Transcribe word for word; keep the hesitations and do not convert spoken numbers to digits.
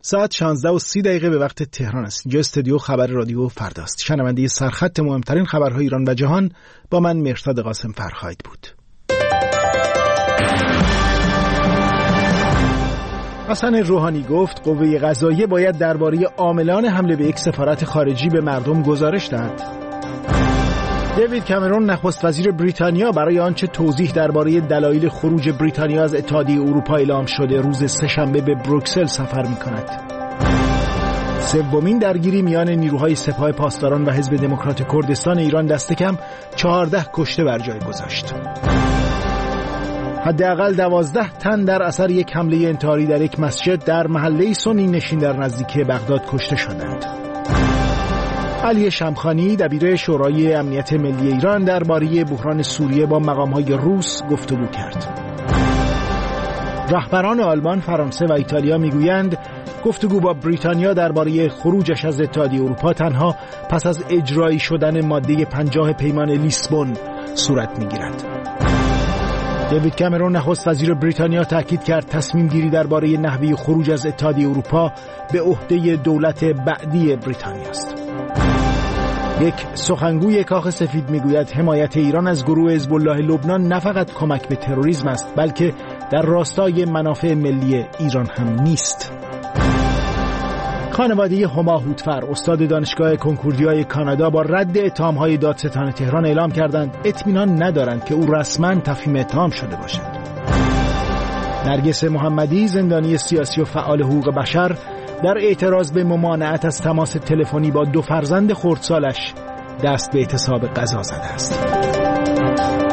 ساعت شانزده و سی دقیقه به وقت تهران است. اینجا استودیو خبر رادیو فرداست. شنونده سرخط مهمترین خبرهای ایران و جهان با من مهرداد قاسم فرخاید بود. حسن روحانی گفت قوه قضاییه باید درباره عاملان حمله به یک سفارت خارجی به مردم گزارش دهد. دیوید کامرون نخست وزیر بریتانیا برای آنچه توضیح درباره دلایل خروج بریتانیا از اتحادیه اروپا اعلام شده روز سه‌شنبه به بروکسل سفر می‌کند. سومین درگیری میان نیروهای سپاه پاسداران و حزب دموکرات کردستان ایران دست کم چهارده کشته بر جای گذاشت. حداقل دوازده تن در اثر یک حمله انتحاری در یک مسجد در محله سنی نشین در نزدیکی بغداد کشته شدند. علی شمخانی دبیر شورای امنیت ملی ایران درباره بحران سوریه با مقام‌های روس گفتگو کرد. رهبران آلمان، فرانسه و ایتالیا میگویند گفتگو با بریتانیا درباره خروجش از اتحادیه اروپا تنها پس از اجرایی شدن ماده پنجاه پیمان لیسبون صورت میگیرد. دیوید کامرون نخست وزیر بریتانیا تاکید کرد تصمیم گیری درباره نحوه خروج از اتحادیه اروپا به عهده دولت بعدی بریتانیا است. یک سخنگوی کاخ سفید میگوید حمایت ایران از گروه حزب الله لبنان نه فقط کمک به تروریسم است، بلکه در راستای منافع ملی ایران هم نیست. خانواده هما هوتفر، استاد دانشگاه کنکوردیای کانادا، با رد اتهام‌های دادستان تهران اعلام کردند اطمینان ندارند که او رسما تفهیم اتهام شده باشد. نرگس محمدی، زندانی سیاسی و فعال حقوق بشر، در اعتراض به ممانعت از تماس تلفنی با دو فرزند خردسالش دست به اعتصاب غذا زده است.